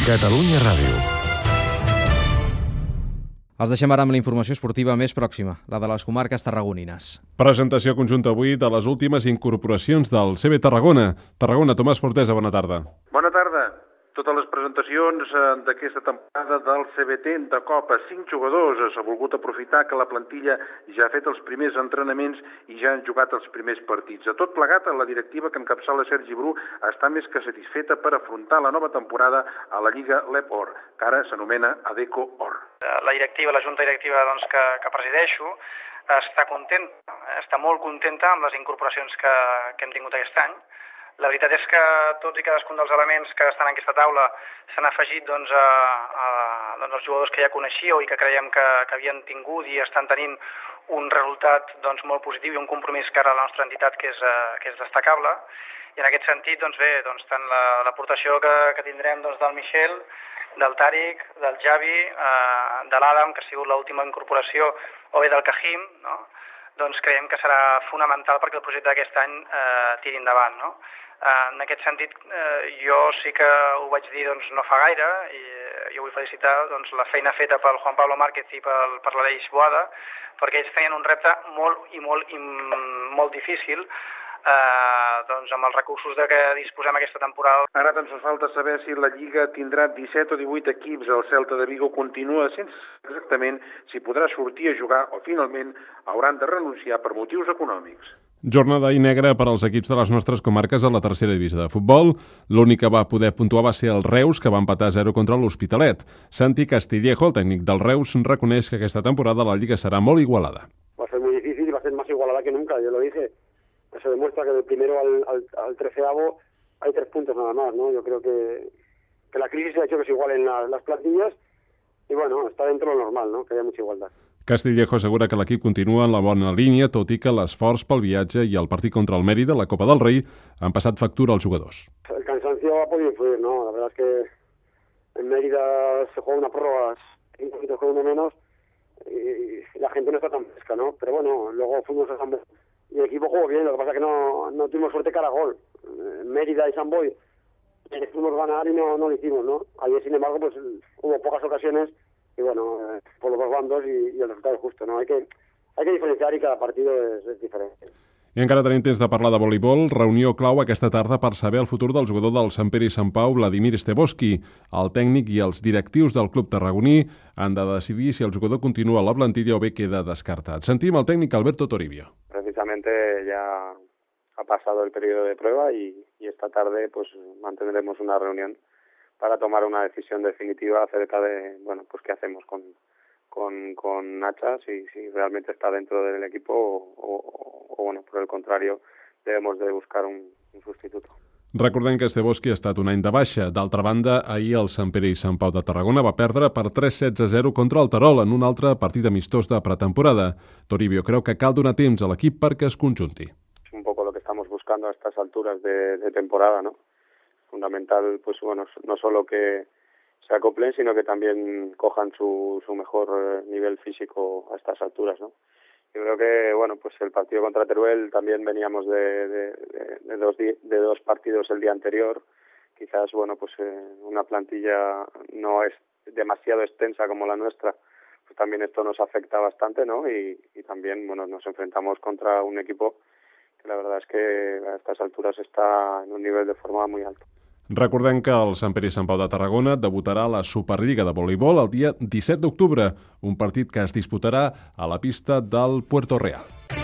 Catalunya Ràdio. Els deixem ara amb la informació esportiva més pròxima, la de les comarques tarragonines. Presentació conjunta avui de les últimes incorporacions del CB Tarragona. Tarragona, Tomàs Fortesa, bona tarda. Bona tarda. Totes les presentacions d'aquesta temporada del CBT de cop a 5 jugadors. S'ha volgut aprofitar que la plantilla ja ha fet els primers entrenaments i ja han jugat els primers partits. A tot plegat, la directiva que encapçala Sergi Bru està més que satisfeta per afrontar la nova temporada a la Lliga LEP Or, que ara s'anomena Adeco Or. La directiva, la junta directiva que presideixo, està contenta, està molt contenta amb les incorporacions que hem tingut aquest any. La veritat és que tots i cadascun dels elements que estan en aquesta taula s'han afegit als jugadors que ja coneixíeu i que creiem que havien tingut i estan tenint un resultat molt positiu i un compromís cara a la nostra entitat que és destacable. I en aquest sentit, tant l'aportació que tindrem del Michel, del Tàric, del Javi, de l'Adam, que ha sigut l'última incorporació, o bé del Cahim, no? Creiem que serà fonamental perquè el projecte d'aquest any tiri endavant, no? En aquest sentit, jo sí que ho vaig dir no fa gaire i jo vull felicitar la feina feta pel Juan Pablo Márquez i per l'Aleix Boada, perquè ells tenien un repte molt difícil amb els recursos de què disposem aquesta temporada. Ara ens falta saber si la Lliga tindrà 17 o 18 equips. El Celta de Vigo continua sense exactament si podrà sortir a jugar o finalment hauran de renunciar per motius econòmics. Jornada i negra per als equips de les nostres comarques a la tercera divisió de futbol. L'únic que va poder puntuar va ser el Reus, que va empatar 0 contra l'Hospitalet. Santi Castillejo, el tècnic del Reus, reconeix que aquesta temporada la Lliga serà molt igualada. Va a ser muy difícil y va a ser más igualada que nunca, yo lo dije. Eso demuestra que del primero al 13avo hay 3 puntos nada más, ¿no? Yo creo que la crisis ha hecho que se igualen las plantillas y bueno, está dentro de lo normal, ¿no? Que haya mucha igualdad. Castillejo assegura que l'equip continua en la bona línia, tot i que l'esforç pel viatge i el partit contra el Mérida, la Copa del Rei, han passat factura als jugadors. El cansancio ha podido influir, ¿no? La verdad es que en Mérida se juega una prórroga, 5 minutos con uno menos y la gente no está tan fresca, ¿no? Pero bueno, luego fuimos a San Boy y el equipo jugó bien, lo que pasa es que no tuvimos suerte cara a gol. Mérida y San Boy fuimos ganar y no lo hicimos, ¿no? Ayer, sin embargo, pues hubo pocas ocasiones y bueno, por los dos bandos y el resultado es justo, ¿no? Hay que diferenciar y cada partido es diferente. I encara tenim temps de parlar de voleibol. Reunió clau aquesta tarda per saber el futur del jugador del Sant Pere i Sant Pau, Vladimir Steboski. El tècnic i els directius del club tarragoní han de decidir si el jugador continua a la plantilla o bé queda descartat. Sentim el tècnic Alberto Toribio. Precisamente ya ha pasado el periodo de prueba y esta tarde pues mantendremos una reunión para tomar una decisión definitiva acerca de, qué hacemos con Nacha, si realmente está dentro del equipo o por el contrario, debemos de buscar un sustituto. Recordem que Steboski ha estat un any de baixa. D'altra banda, ahir el Sant Pere i Sant Pau de Tarragona va perdre per 3-16-0 contra el Terol en un altre partit amistós de pretemporada. Toribio creu que cal donar temps a l'equip perquè es conjunti. Es un poco lo que estamos buscando a estas alturas de temporada, ¿no? Fundamental, no solo que se acoplen, sino que también cojan su mejor nivel físico a estas alturas, ¿no? Yo creo que, el partido contra Teruel también veníamos de 2 partidos el día anterior. Quizás, una plantilla no es demasiado extensa como la nuestra, pues también esto nos afecta bastante, ¿no? Y también, nos enfrentamos contra un equipo que la verdad es que a estas alturas está en un nivel de forma muy alto. Recordem que el Sant Pere i Sant Pau de Tarragona debutarà a la Superliga de voleibol el dia 17 d'octubre, un partit que es disputarà a la pista del Puerto Real.